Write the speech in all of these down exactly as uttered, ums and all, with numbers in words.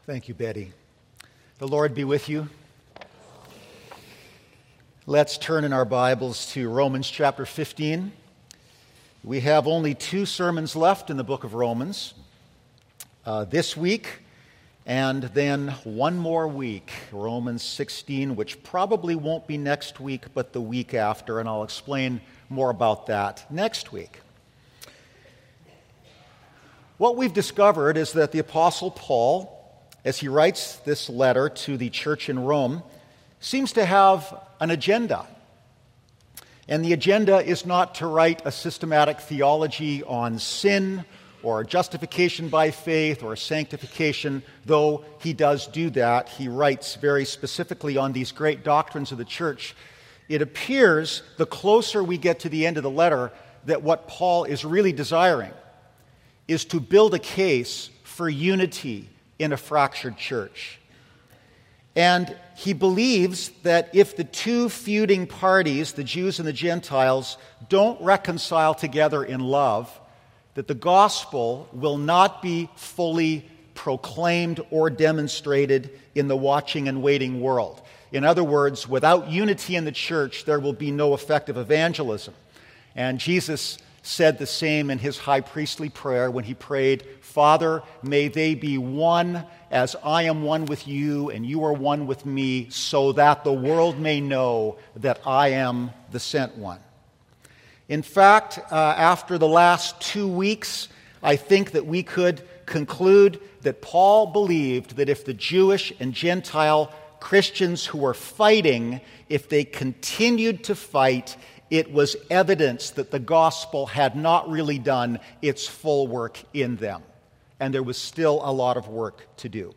Thank you, Betty. The Lord be with you. Let's turn in our Bibles to Romans chapter fifteen. We have only two sermons left in the book of Romans uh, this week, and then one more week, Romans sixteen, which probably won't be next week, but the week after, and I'll explain more about that next week. What we've discovered is that the Apostle Paul, as he writes this letter to the church in Rome, seems to have an agenda. And the agenda is not to write a systematic theology on sin or justification by faith or sanctification, though he does do that. He writes very specifically on these great doctrines of the church. It appears, the closer we get to the end of the letter, that what Paul is really desiring is to build a case for unity in a fractured church. And he believes that if the two feuding parties, the Jews and the Gentiles, don't reconcile together in love, that the gospel will not be fully proclaimed or demonstrated in the watching and waiting world. In other words, without unity in the church, there will be no effective evangelism. And Jesus said the same in his high priestly prayer when he prayed, "Father, may they be one as I am one with you and you are one with me, so that the world may know that I am the sent one." In fact, uh, after the last two weeks, I think that we could conclude that Paul believed that if the Jewish and Gentile Christians who were fighting, if they continued to fight, it was evidence that the gospel had not really done its full work in them. And there was still a lot of work to do.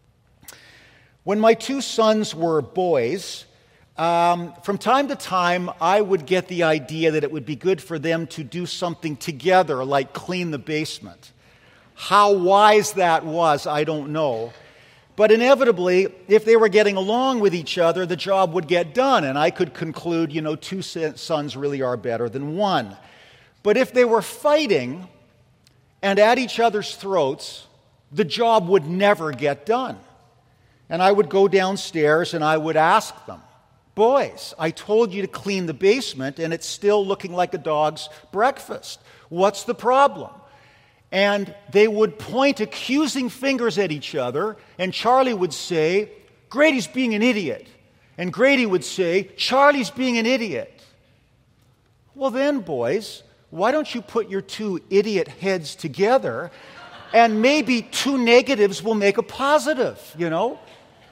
When my two sons were boys, um, from time to time, I would get the idea that it would be good for them to do something together, like clean the basement. How wise that was, I don't know. But inevitably, if they were getting along with each other, the job would get done. And I could conclude, you know, two sons really are better than one. But if they were fighting and at each other's throats, the job would never get done. And I would go downstairs and I would ask them, "Boys, I told you to clean the basement and it's still looking like a dog's breakfast. What's the problem?" And they would point accusing fingers at each other, and Charlie would say, "Grady's being an idiot." And Grady would say, "Charlie's being an idiot." Well then, boys, why don't you put your two idiot heads together, and maybe two negatives will make a positive, you know?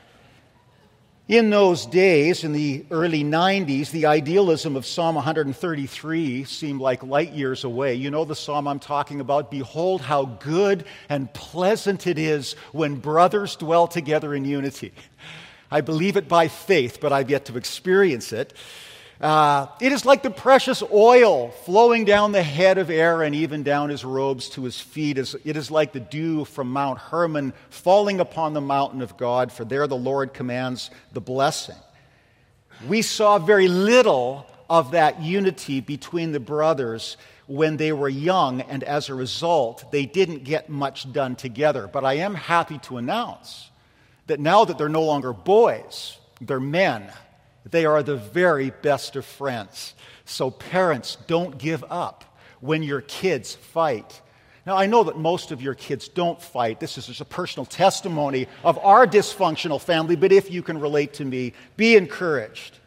In those days, in the early nineties, the idealism of Psalm one thirty-three seemed like light years away. You know the psalm I'm talking about? "Behold how good and pleasant it is when brothers dwell together in unity." I believe it by faith, but I've yet to experience it. Uh, it is like the precious oil flowing down the head of Aaron, even down his robes to his feet. It is like the dew from Mount Hermon falling upon the mountain of God, for there the Lord commands the blessing. We saw very little of that unity between the brothers when they were young, and as a result, they didn't get much done together. But I am happy to announce that now that they're no longer boys, they're men. They are the very best of friends. So parents, don't give up when your kids fight. Now, I know that most of your kids don't fight. This is just a personal testimony of our dysfunctional family, but if you can relate to me, be encouraged.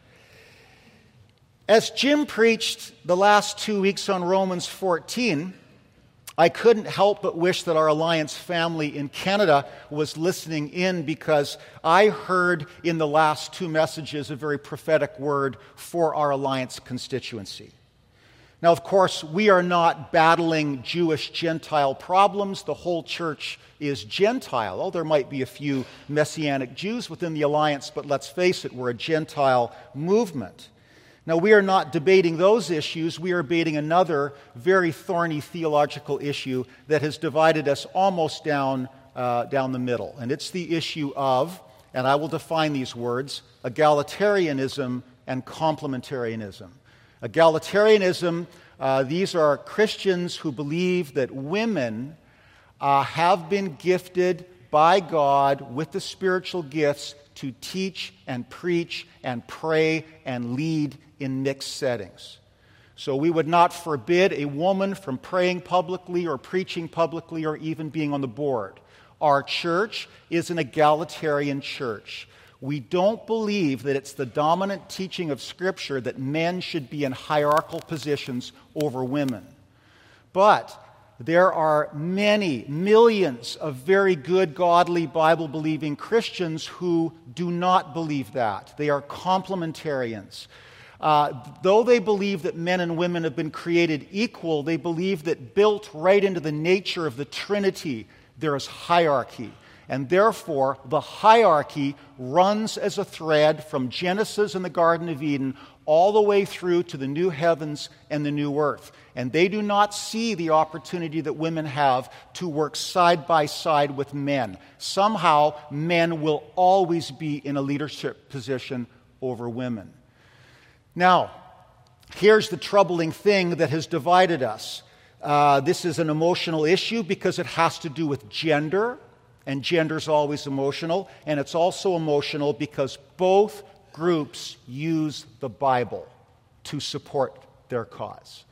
As Jim preached the last two weeks on Romans fourteen, I couldn't help but wish that our Alliance family in Canada was listening in, because I heard in the last two messages a very prophetic word for our Alliance constituency. Now, of course, we are not battling Jewish-Gentile problems. The whole church is Gentile. Oh, there might be a few Messianic Jews within the Alliance, but let's face it, we're a Gentile movement. Now, we are not debating those issues. We are debating another very thorny theological issue that has divided us almost down, uh, down the middle. And it's the issue of, and I will define these words, egalitarianism and complementarianism. Egalitarianism, uh, these are Christians who believe that women uh, have been gifted by God with the spiritual gifts to teach and preach and pray and lead in mixed settings. So we would not forbid a woman from praying publicly or preaching publicly or even being on the board. Our church is an egalitarian church. We don't believe that it's the dominant teaching of Scripture that men should be in hierarchical positions over women. But there are many, millions of very good, godly, Bible-believing Christians who do not believe that. They are complementarians. Uh, though they believe that men and women have been created equal, they believe that built right into the nature of the Trinity, there is hierarchy. And therefore, the hierarchy runs as a thread from Genesis and the Garden of Eden all the way through to the new heavens and the new earth. And they do not see the opportunity that women have to work side by side with men. Somehow, men will always be in a leadership position over women. Now, here's the troubling thing that has divided us. Uh, this is an emotional issue because it has to do with gender. And gender is always emotional, and it's also emotional because both groups use the Bible to support their cause.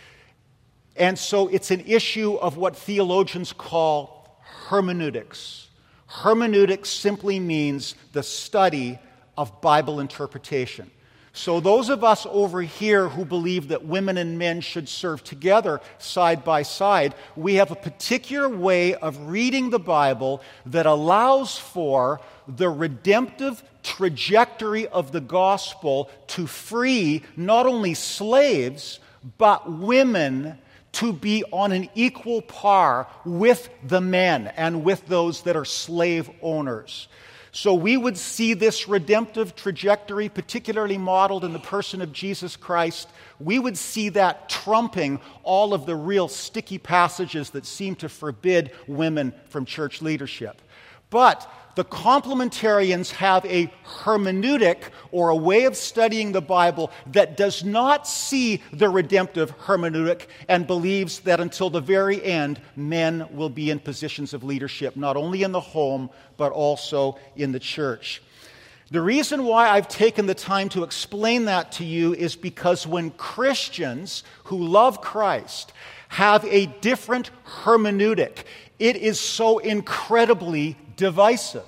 And so it's an issue of what theologians call hermeneutics. Hermeneutics simply means the study of Bible interpretation. So those of us over here who believe that women and men should serve together side by side, we have a particular way of reading the Bible that allows for the redemptive trajectory of the gospel to free not only slaves, but women to be on an equal par with the men and with those that are slave owners. So we would see this redemptive trajectory particularly modeled in the person of Jesus Christ. We would see that trumping all of the real sticky passages that seem to forbid women from church leadership. But the complementarians have a hermeneutic, or a way of studying the Bible, that does not see the redemptive hermeneutic and believes that until the very end, men will be in positions of leadership, not only in the home, but also in the church. The reason why I've taken the time to explain that to you is because when Christians who love Christ have a different hermeneutic, it is so incredibly divisive.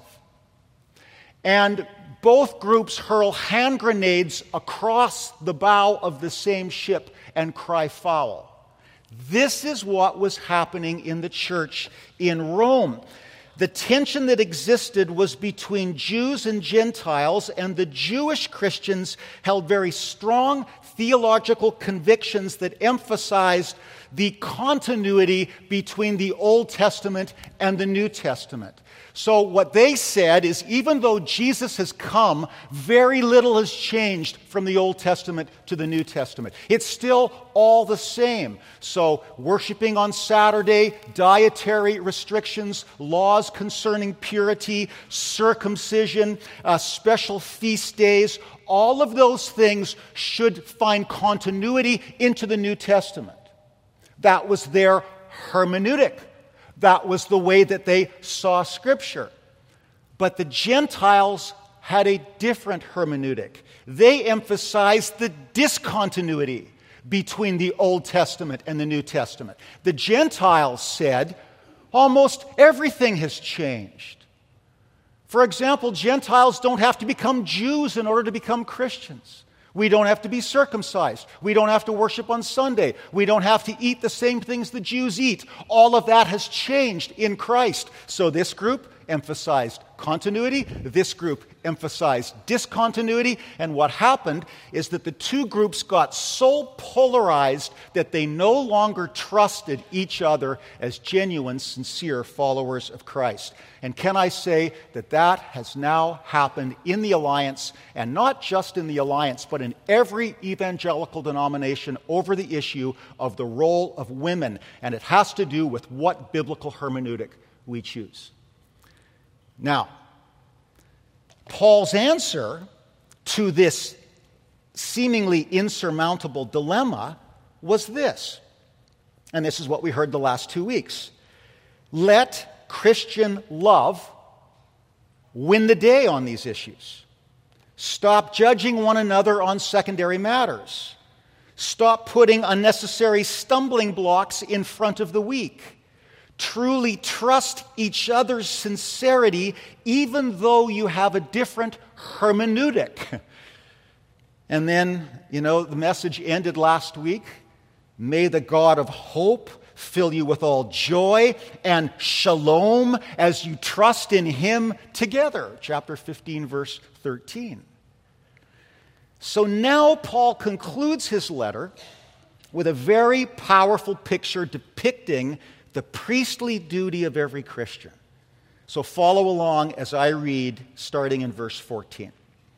And both groups hurl hand grenades across the bow of the same ship and cry foul. This is what was happening in the church in Rome. The tension that existed was between Jews and Gentiles, and the Jewish Christians held very strong theological convictions that emphasized the continuity between the Old Testament and the New Testament. So what they said is, even though Jesus has come, very little has changed from the Old Testament to the New Testament. It's still all the same. So worshiping on Saturday, dietary restrictions, laws concerning purity, circumcision, uh, special feast days, all of those things should find continuity into the New Testament. That was their hermeneutic. That was the way that they saw Scripture. But the Gentiles had a different hermeneutic. They emphasized the discontinuity between the Old Testament and the New Testament. The Gentiles said, almost everything has changed. For example, Gentiles don't have to become Jews in order to become Christians. We don't have to be circumcised. We don't have to worship on Sunday. We don't have to eat the same things the Jews eat. All of that has changed in Christ. So this group emphasized continuity. This group emphasized discontinuity. And what happened is that the two groups got so polarized that they no longer trusted each other as genuine, sincere followers of Christ. And can I say that that has now happened in the Alliance, and not just in the Alliance, but in every evangelical denomination over the issue of the role of women. And it has to do with what biblical hermeneutic we choose. Now, Paul's answer to this seemingly insurmountable dilemma was this. And this is what we heard the last two weeks. Let Christian love win the day on these issues. Stop judging one another on secondary matters. Stop putting unnecessary stumbling blocks in front of the weak. Truly trust each other's sincerity, even though you have a different hermeneutic. And then, you know, the message ended last week. May the God of hope fill you with all joy and shalom as you trust in Him together. Chapter fifteen, verse thirteen. So now Paul concludes his letter with a very powerful picture depicting the priestly duty of every Christian. So follow along as I read, starting in verse fourteen.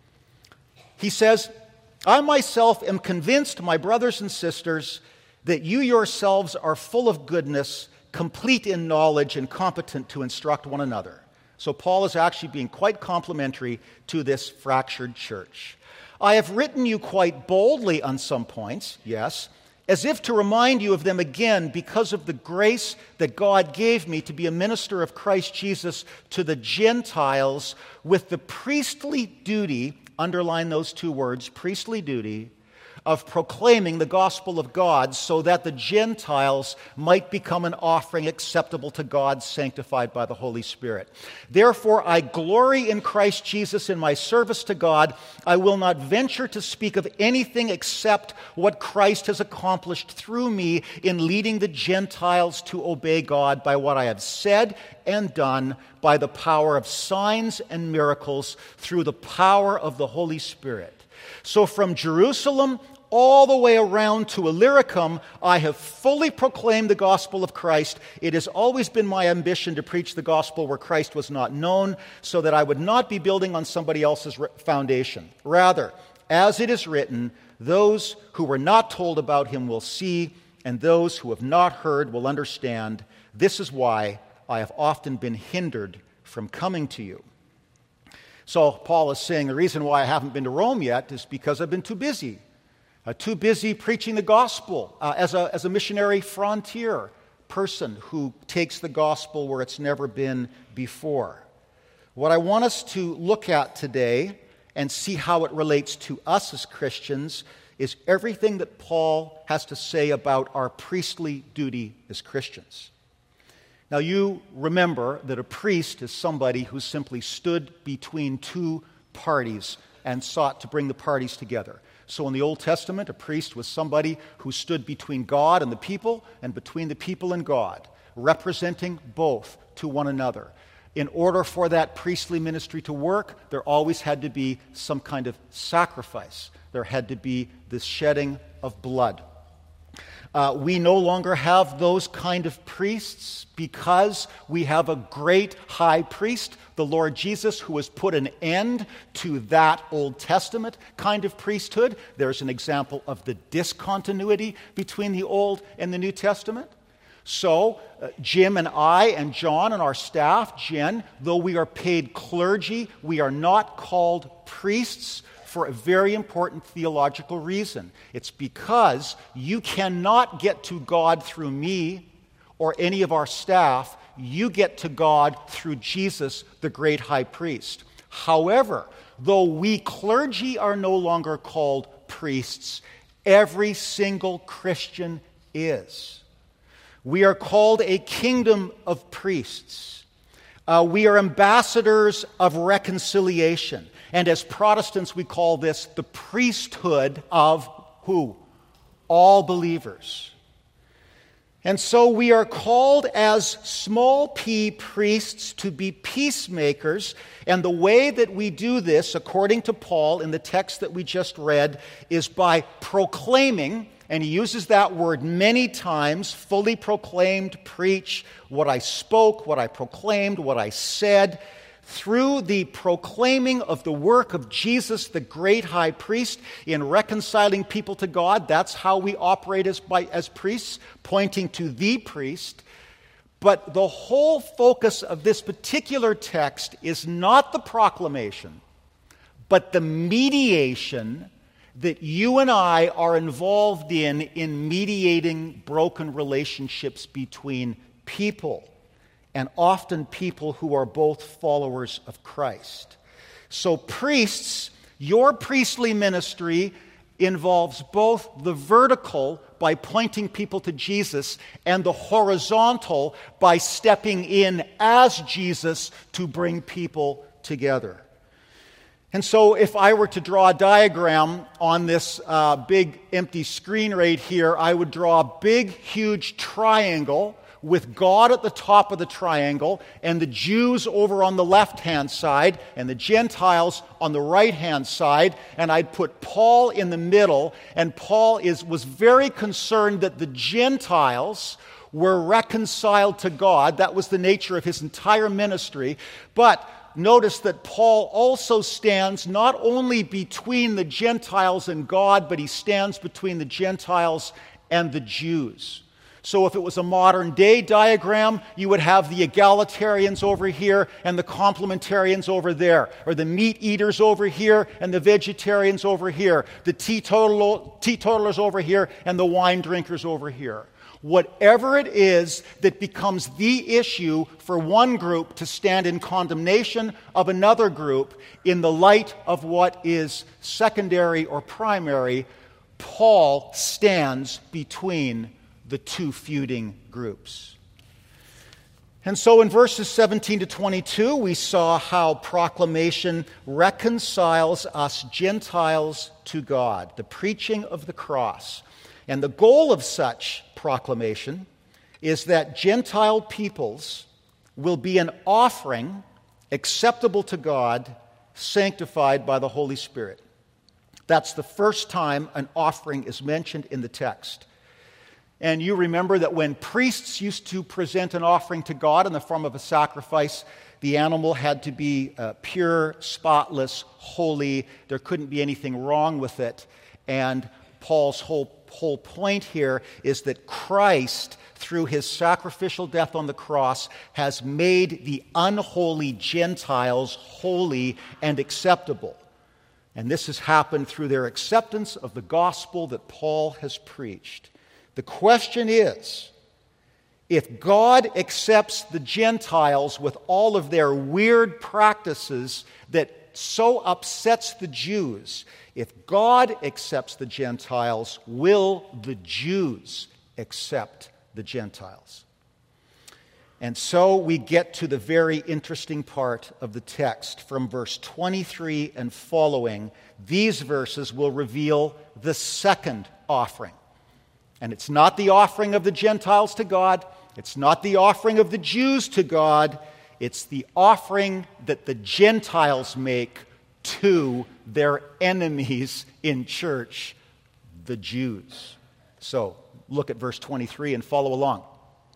He says, I myself am convinced, my brothers and sisters, that you yourselves are full of goodness, complete in knowledge, and competent to instruct one another. So Paul is actually being quite complimentary to this fractured church. I have written you quite boldly on some points, yes, as if to remind you of them again because of the grace that God gave me to be a minister of Christ Jesus to the Gentiles with the priestly duty, underline those two words, priestly duty, of proclaiming the gospel of God so that the Gentiles might become an offering acceptable to God, sanctified by the Holy Spirit. Therefore, I glory in Christ Jesus in my service to God. I will not venture to speak of anything except what Christ has accomplished through me in leading the Gentiles to obey God by what I have said and done by the power of signs and miracles through the power of the Holy Spirit. So from Jerusalem all the way around to Illyricum, I have fully proclaimed the gospel of Christ. It has always been my ambition to preach the gospel where Christ was not known, so that I would not be building on somebody else's foundation. Rather, as it is written, those who were not told about him will see, and those who have not heard will understand. This is why I have often been hindered from coming to you. So Paul is saying the reason why I haven't been to Rome yet is because I've been too busy. Uh, too busy preaching the gospel uh, as, a, as a missionary frontier person who takes the gospel where it's never been before. What I want us to look at today and see how it relates to us as Christians is everything that Paul has to say about our priestly duty as Christians. Now, you remember that a priest is somebody who simply stood between two parties and sought to bring the parties together. So in the Old Testament, a priest was somebody who stood between God and the people and between the people and God, representing both to one another. In order for that priestly ministry to work, there always had to be some kind of sacrifice. There had to be this shedding of blood. Uh, we no longer have those kind of priests because we have a great high priest, the Lord Jesus, who has put an end to that Old Testament kind of priesthood. There's an example of the discontinuity between the Old and the New Testament. So, uh, Jim and I and John and our staff, Jen, though we are paid clergy, we are not called priests for a very important theological reason. It's because you cannot get to God through me or any of our staff. You get to God through Jesus, the great high priest. However, though we clergy are no longer called priests, every single Christian is. We are called a kingdom of priests. Uh, we are ambassadors of reconciliation. And as Protestants, we call this the priesthood of who? All believers. And so we are called as small p priests to be peacemakers. And the way that we do this, according to Paul in the text that we just read, is by proclaiming, and he uses that word many times, fully proclaimed, preach, what I spoke, what I proclaimed, what I said, through the proclaiming of the work of Jesus, the great high priest, in reconciling people to God. That's how we operate as, by, as priests, pointing to the priest. But the whole focus of this particular text is not the proclamation, but the mediation that you and I are involved in, in mediating broken relationships between people. and often people who are both followers of Christ. So priests, your priestly ministry involves both the vertical by pointing people to Jesus and the horizontal by stepping in as Jesus to bring people together. And so if I were to draw a diagram on this uh, big empty screen right here, I would draw a big, huge triangle with God at the top of the triangle and the Jews over on the left-hand side and the Gentiles on the right-hand side, and I'd put Paul in the middle, and Paul is, was very concerned that the Gentiles were reconciled to God. That was the nature of his entire ministry. But notice that Paul also stands not only between the Gentiles and God, but he stands between the Gentiles and the Jews. So if it was a modern day diagram, you would have the egalitarians over here and the complementarians over there, or the meat eaters over here and the vegetarians over here, the teetotal, teetotalers over here and the wine drinkers over here. Whatever it is that becomes the issue for one group to stand in condemnation of another group in the light of what is secondary or primary, Paul stands between the two feuding groups. And so in verses seventeen to twenty-two, we saw how proclamation reconciles us Gentiles to God, the preaching of the cross. And the goal of such proclamation is that Gentile peoples will be an offering acceptable to God, sanctified by the Holy Spirit. That's the first time an offering is mentioned in the text. And you remember that when priests used to present an offering to God in the form of a sacrifice, the animal had to be uh, pure, spotless, holy. There couldn't be anything wrong with it. And Paul's whole, whole point here is that Christ, through his sacrificial death on the cross, has made the unholy Gentiles holy and acceptable. And this has happened through their acceptance of the gospel that Paul has preached. The question is, if God accepts the Gentiles with all of their weird practices that so upsets the Jews, if God accepts the Gentiles, will the Jews accept the Gentiles? And so we get to the very interesting part of the text. From verse twenty-three and following, these verses will reveal the second offering. And it's not the offering of the Gentiles to God. It's not the offering of the Jews to God. It's the offering that the Gentiles make to their enemies in church, the Jews. So look at verse twenty-three and follow along.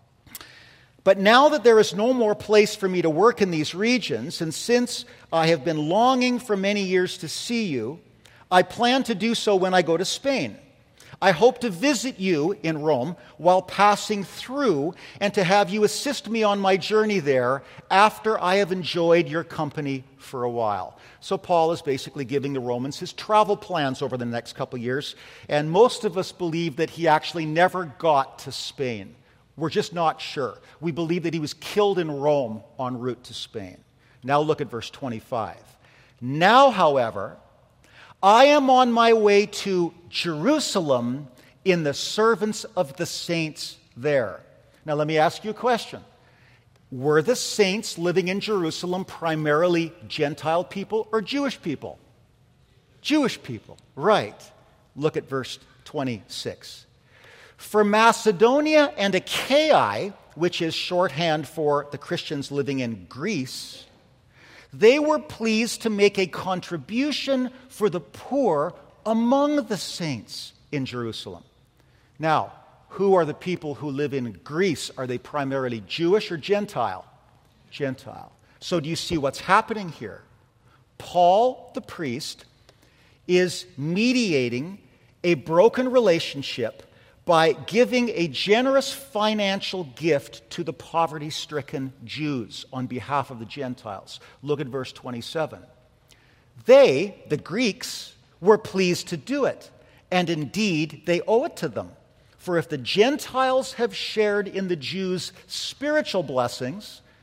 But now that there is no more place for me to work in these regions, and since I have been longing for many years to see you, I plan to do so when I go to Spain. I hope to visit you in Rome while passing through and to have you assist me on my journey there after I have enjoyed your company for a while. So Paul is basically giving the Romans his travel plans over the next couple of years, and most of us believe that he actually never got to Spain. We're just not sure. We believe that he was killed in Rome en route to Spain. Now look at verse twenty-five. Now, however, I am on my way to Jerusalem in the servants of the saints there. Now let me ask you a question. Were the saints living in Jerusalem primarily Gentile people or Jewish people? Jewish people, right. Look at verse twenty-six. For Macedonia and Achaia, which is shorthand for the Christians living in Greece, they were pleased to make a contribution for the poor among the saints in Jerusalem. Now, who are the people who live in Greece? Are they primarily Jewish or Gentile? Gentile. So do you see what's happening here? Paul, the priest, is mediating a broken relationship by giving a generous financial gift to the poverty-stricken Jews on behalf of the Gentiles. Look at verse twenty-seven. They, the Greeks, were pleased to do it, and indeed they owe it to them. For if the Gentiles have shared in the Jews' spiritual blessings,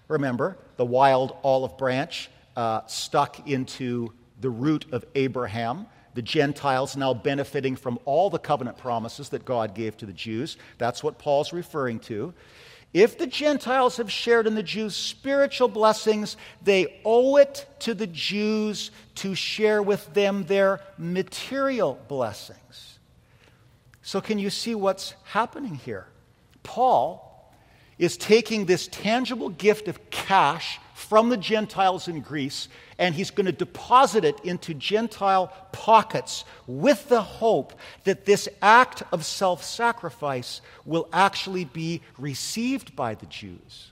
Remember, the wild olive branch uh, stuck into the root of Abraham. The Gentiles now benefiting from all the covenant promises that God gave to the Jews. That's what Paul's referring to. If the Gentiles have shared in the Jews' spiritual blessings, they owe it to the Jews to share with them their material blessings. So can you see what's happening here? Paul is taking this tangible gift of cash from the Gentiles in Greece, and he's going to deposit it into Gentile pockets with the hope that this act of self-sacrifice will actually be received by the Jews.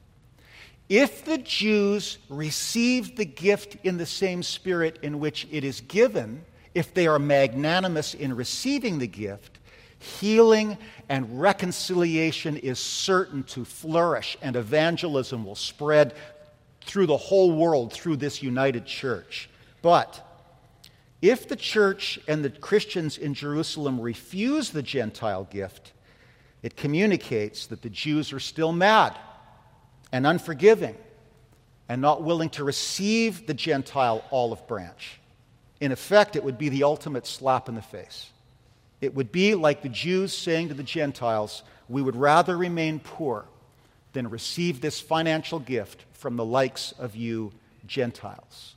If the Jews receive the gift in the same spirit in which it is given, if they are magnanimous in receiving the gift, healing and reconciliation is certain to flourish, and evangelism will spread through the whole world through this united church. But if the church and the Christians in Jerusalem refuse the Gentile gift, it communicates that the Jews are still mad and unforgiving and not willing to receive the Gentile olive branch. In effect, it would be the ultimate slap in the face. It would be like the Jews saying to the Gentiles, we would rather remain poor than receive this financial gift from the likes of you Gentiles.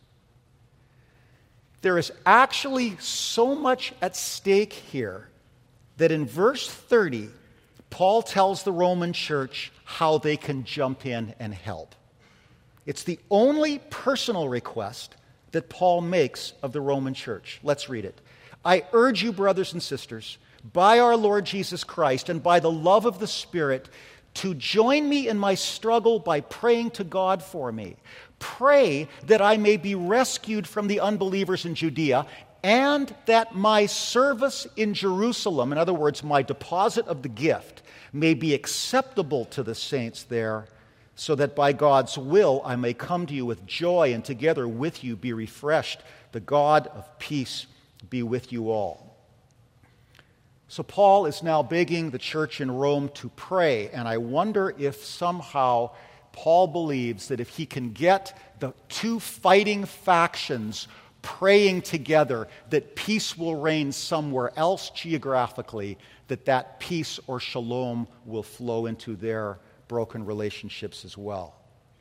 There is actually so much at stake here that in verse thirty, Paul tells the Roman church how they can jump in and help. It's the only personal request that Paul makes of the Roman church. Let's read it. I urge you, brothers and sisters, by our Lord Jesus Christ and by the love of the Spirit, to join me in my struggle by praying to God for me. Pray that I may be rescued from the unbelievers in Judea, and that my service in Jerusalem, in other words, my deposit of the gift, may be acceptable to the saints there, so that by God's will I may come to you with joy, and together with you be refreshed. The God of peace be with you all. So Paul is now begging the church in Rome to pray, and I wonder if somehow Paul believes that if he can get the two fighting factions praying together, that peace will reign somewhere else geographically, that that peace or shalom will flow into their broken relationships as well.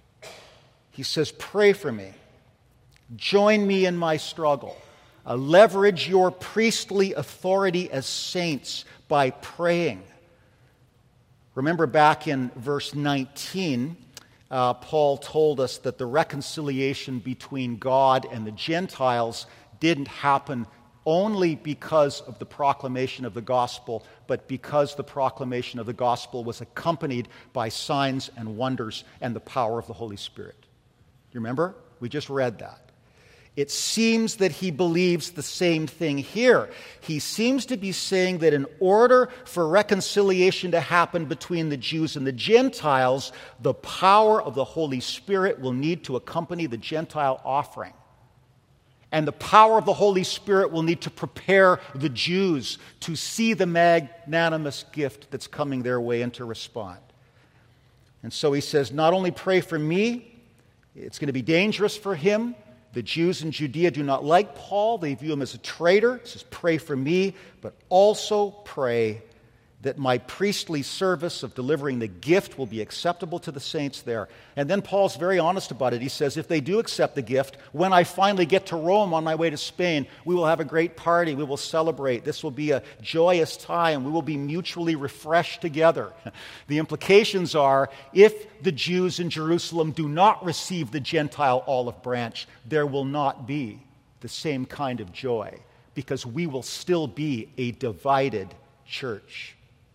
He says, pray for me. Join me in my struggle. Uh, leverage your priestly authority as saints by praying. Remember back in verse nineteen, uh, Paul told us that the reconciliation between God and the Gentiles didn't happen only because of the proclamation of the gospel, but because the proclamation of the gospel was accompanied by signs and wonders and the power of the Holy Spirit. You remember? We just read that. It seems that he believes the same thing here. He seems to be saying that in order for reconciliation to happen between the Jews and the Gentiles, the power of the Holy Spirit will need to accompany the Gentile offering. And the power of the Holy Spirit will need to prepare the Jews to see the magnanimous gift that's coming their way and to respond. And so he says, not only pray for me, it's going to be dangerous for him. The Jews in Judea do not like Paul. They view him as a traitor. He says, pray for me, but also pray that my priestly service of delivering the gift will be acceptable to the saints there. And then Paul's very honest about it. He says, if they do accept the gift, when I finally get to Rome on my way to Spain, we will have a great party. We will celebrate. This will be a joyous time. We will be mutually refreshed together. The implications are, if the Jews in Jerusalem do not receive the Gentile olive branch, there will not be the same kind of joy, because we will still be a divided church.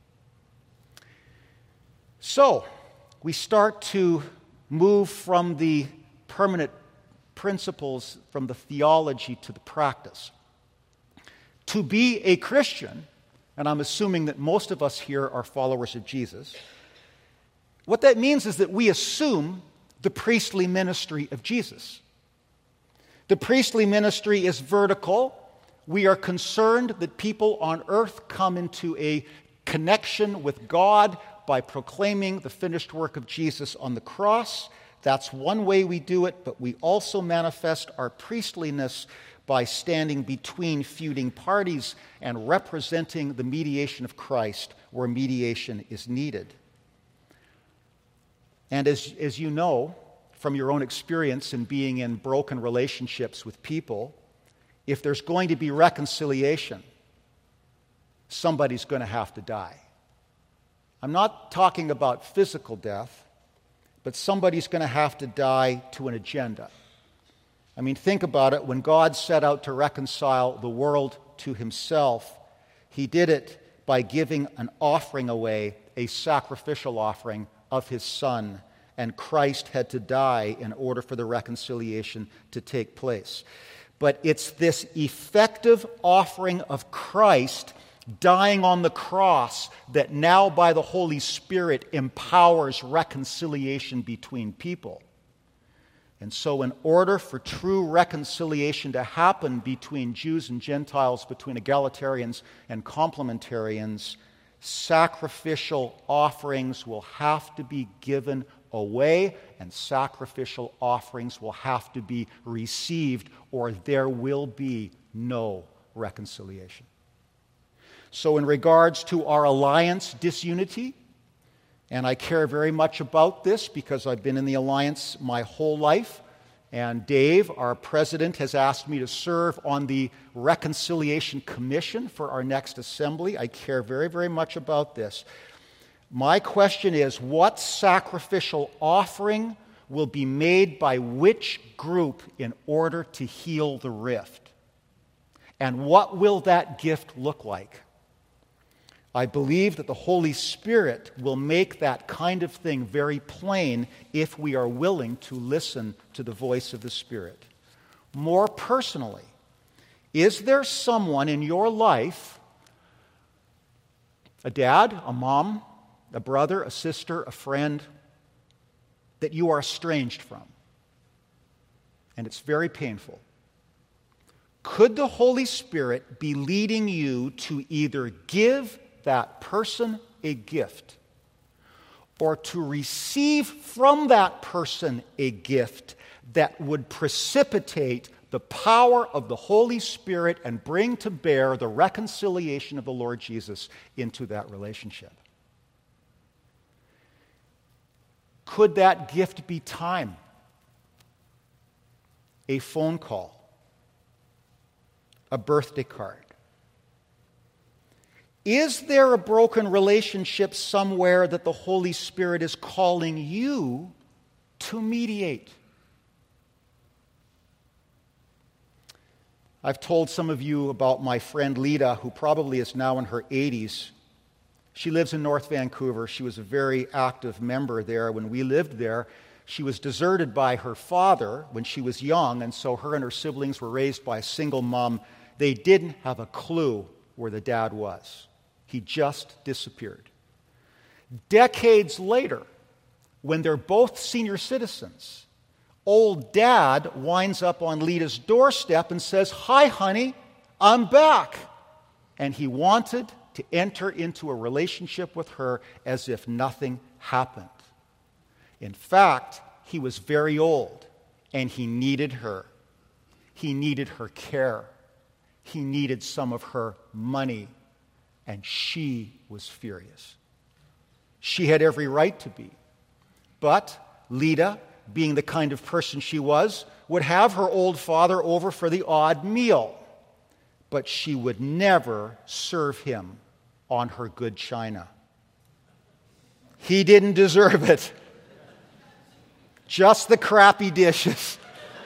So, we start to move from the permanent principles, from the theology to the practice. To be a Christian, and I'm assuming that most of us here are followers of Jesus, what that means is that we assume the priestly ministry of Jesus. The priestly ministry is vertical. We are concerned that people on earth come into a connection with God by proclaiming the finished work of Jesus on the cross, That's one way we do it, but we also manifest our priestliness by standing between feuding parties and representing the mediation of Christ where mediation is needed. And as, as you know from your own experience in being in broken relationships with people, if there's going to be reconciliation, somebody's going to have to die. I'm not talking about physical death, but somebody's going to have to die to an agenda. I mean, think about it. When God set out to reconcile the world to himself, he did it by giving an offering away, a sacrificial offering of his Son, and Christ had to die in order for the reconciliation to take place. But it's this effective offering of Christ dying on the cross that now by the Holy Spirit empowers reconciliation between people. And so in order for true reconciliation to happen between Jews and Gentiles, between egalitarians and complementarians, sacrificial offerings will have to be given away, and sacrificial offerings will have to be received, or there will be no reconciliation. So in regards to our alliance disunity, and I care very much about this because I've been in the alliance my whole life, and Dave, our president, has asked me to serve on the Reconciliation Commission for our next assembly. I care very, very much about this. My question is, what sacrificial offering will be made by which group in order to heal the rift? And what will that gift look like? I believe that the Holy Spirit will make that kind of thing very plain if we are willing to listen to the voice of the Spirit. More personally, is there someone in your life, a dad, a mom, a brother, a sister, a friend, that you are estranged from? And it's very painful. Could the Holy Spirit be leading you to either give that person a gift, or to receive from that person a gift that would precipitate the power of the Holy Spirit and bring to bear the reconciliation of the Lord Jesus into that relationship? Could that gift be time? A phone call? A birthday card? Is there a broken relationship somewhere that the Holy Spirit is calling you to mediate? I've told some of you about my friend Lita, who probably is now in her eighties. She lives in North Vancouver. She was a very active member there. When we lived there, she was deserted by her father when she was young, and so her and her siblings were raised by a single mom. They didn't have a clue where the dad was. He just disappeared. Decades later, when they're both senior citizens, old dad winds up on Lita's doorstep and says, "Hi, honey, I'm back." And he wanted to enter into a relationship with her as if nothing happened. In fact, he was very old, and he needed her. He needed her care. He needed some of her money. And she was furious. She had every right to be. But Lita, being the kind of person she was, would have her old father over for the odd meal. But she would never serve him on her good china. He didn't deserve it. Just the crappy dishes.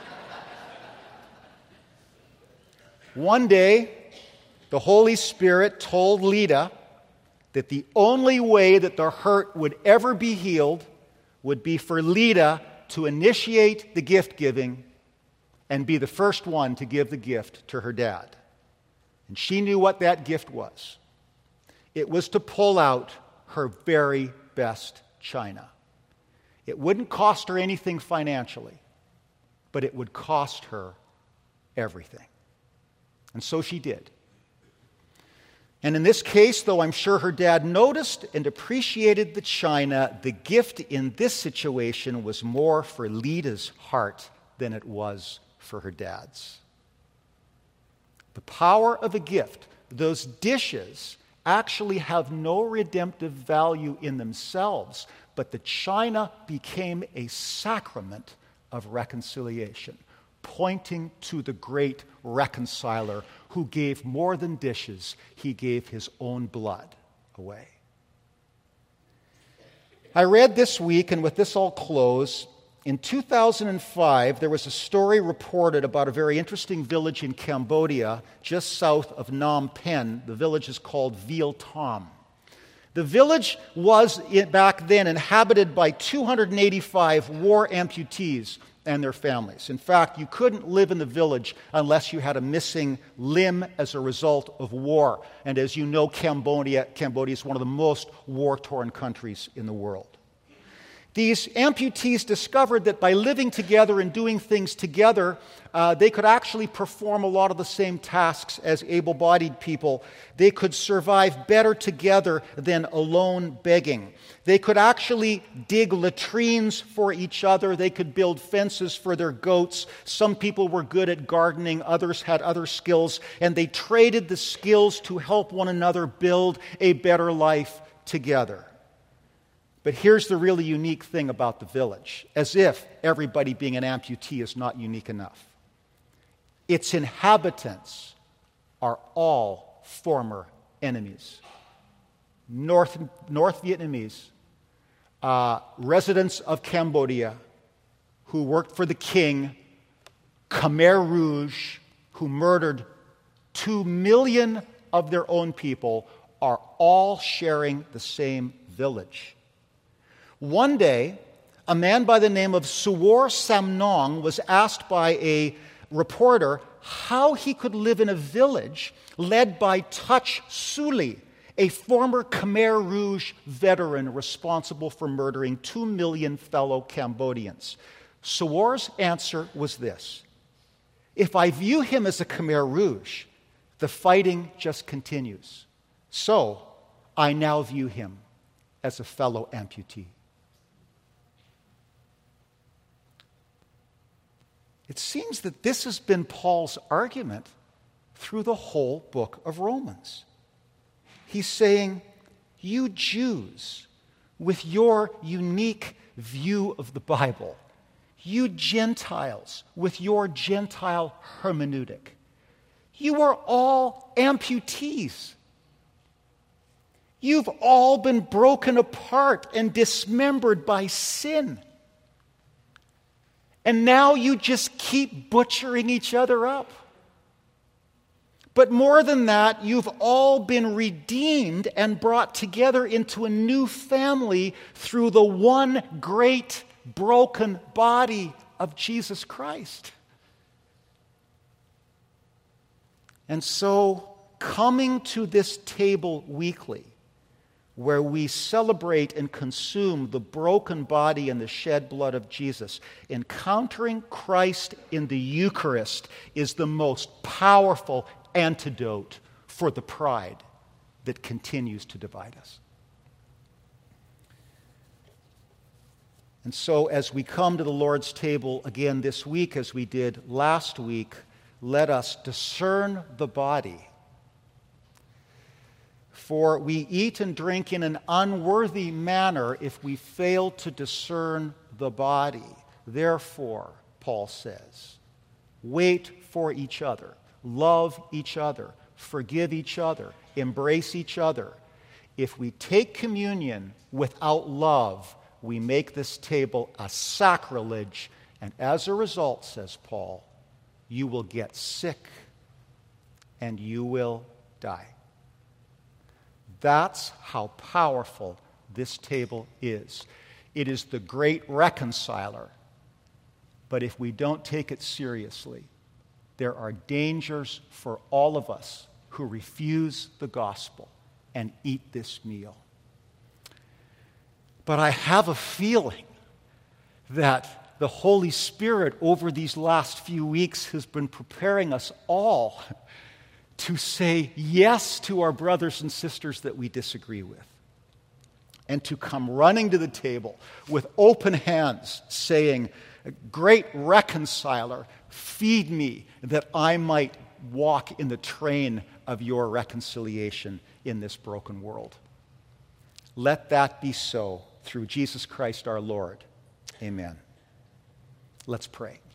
One day, the Holy Spirit told Lita that the only way that the hurt would ever be healed would be for Lita to initiate the gift giving and be the first one to give the gift to her dad. And she knew what that gift was. It was to pull out her very best china. It wouldn't cost her anything financially, but it would cost her everything. And so she did. And in this case, though I'm sure her dad noticed and appreciated the china, the gift in this situation was more for Lida's heart than it was for her dad's. The power of a gift, those dishes actually have no redemptive value in themselves, but the china became a sacrament of reconciliation, pointing to the great reconciler who gave more than dishes. He gave his own blood away. I read this week, and with this I'll close, in two thousand five, there was a story reported about a very interesting village in Cambodia, just south of Phnom Penh. The village is called Viel Tam. The village was, back then, inhabited by two hundred eighty-five war amputees and their families. In fact, you couldn't live in the village unless you had a missing limb as a result of war. And as you know, Cambodia, Cambodia is one of the most war-torn countries in the world. These amputees discovered that by living together and doing things together, uh, they could actually perform a lot of the same tasks as able-bodied people. They could survive better together than alone begging. They could actually dig latrines for each other. They could build fences for their goats. Some people were good at gardening. Others had other skills. And they traded the skills to help one another build a better life together. But here's the really unique thing about the village, as if everybody being an amputee is not unique enough. Its inhabitants are all former enemies. North, North Vietnamese, uh, residents of Cambodia who worked for the king, Khmer Rouge, who murdered two million of their own people, are all sharing the same village. One day, a man by the name of Suor Samnong was asked by a reporter how he could live in a village led by Touch Suli, a former Khmer Rouge veteran responsible for murdering two million fellow Cambodians. Suor's answer was this: if I view him as a Khmer Rouge, the fighting just continues. So, I now view him as a fellow amputee. It seems that this has been Paul's argument through the whole book of Romans. He's saying, you Jews, with your unique view of the Bible, you Gentiles, with your Gentile hermeneutic, you are all amputees. You've all been broken apart and dismembered by sin. And now you just keep butchering each other up. But more than that, you've all been redeemed and brought together into a new family through the one great broken body of Jesus Christ. And so, coming to this table weekly, where we celebrate and consume the broken body and the shed blood of Jesus, encountering Christ in the Eucharist is the most powerful antidote for the pride that continues to divide us. And so, as we come to the Lord's table again this week, as we did last week, let us discern the body. For we eat and drink in an unworthy manner if we fail to discern the body. Therefore, Paul says, wait for each other, love each other, forgive each other, embrace each other. If we take communion without love, we make this table a sacrilege, and as a result, says Paul, you will get sick and you will die. That's how powerful this table is. It is the great reconciler. But if we don't take it seriously, there are dangers for all of us who refuse the gospel and eat this meal. But I have a feeling that the Holy Spirit over these last few weeks has been preparing us all to say yes to our brothers and sisters that we disagree with, and to come running to the table with open hands, saying, "Great reconciler, feed me that I might walk in the train of your reconciliation in this broken world." Let that be so through Jesus Christ our Lord. Amen. Let's pray.